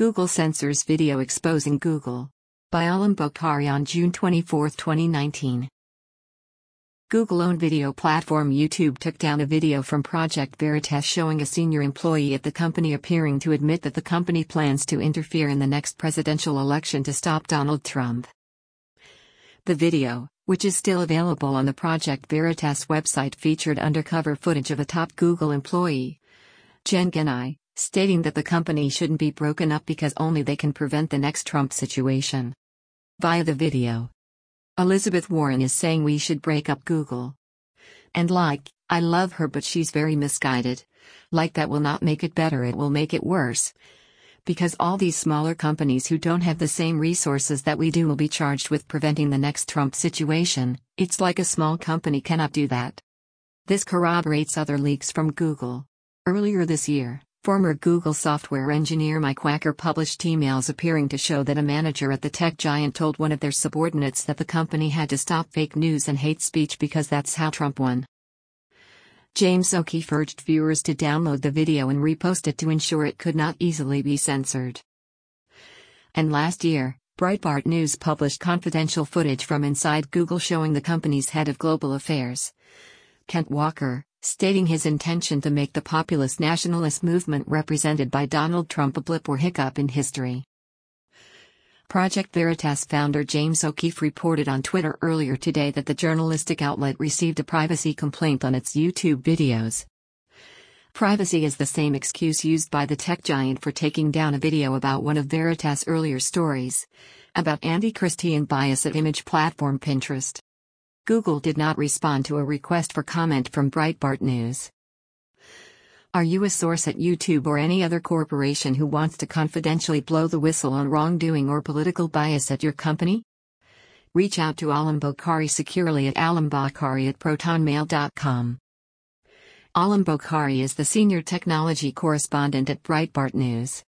Google censors video exposing Google. By Alam Bokhari on June 24, 2019. Google-owned video platform YouTube took down a video from Project Veritas showing a senior employee at the company appearing to admit that the company plans to interfere in the next presidential election to stop Donald Trump. The video, which is still available on the Project Veritas website, featured undercover footage of a top Google employee, Jen Genai, stating that the company shouldn't be broken up because only they can prevent the next Trump situation. Via the video, Elizabeth Warren is saying we should break up Google. And I love her, but she's very misguided. That will not make it better, it will make it worse. Because all these smaller companies who don't have the same resources that we do will be charged with preventing the next Trump situation. It's like a small company cannot do that. This corroborates other leaks from Google. Earlier this year, former Google software engineer Mike Wacker published emails appearing to show that a manager at the tech giant told one of their subordinates that the company had to stop fake news and hate speech because that's how Trump won. James O'Keefe urged viewers to download the video and repost it to ensure it could not easily be censored. And last year, Breitbart News published confidential footage from inside Google showing the company's head of global affairs, Kent Walker, stating his intention to make the populist nationalist movement represented by Donald Trump a blip or hiccup in history. Project Veritas founder James O'Keefe reported on Twitter earlier today that the journalistic outlet received a privacy complaint on its YouTube videos. Privacy is the same excuse used by the tech giant for taking down a video about one of Veritas' earlier stories, about anti-Christian bias at image platform Pinterest. Google did not respond to a request for comment from Breitbart News. Are you a source at YouTube or any other corporation who wants to confidentially blow the whistle on wrongdoing or political bias at your company? Reach out to Alam Bokhari securely at alambokhari@protonmail.com. Alam Bokhari is the senior technology correspondent at Breitbart News.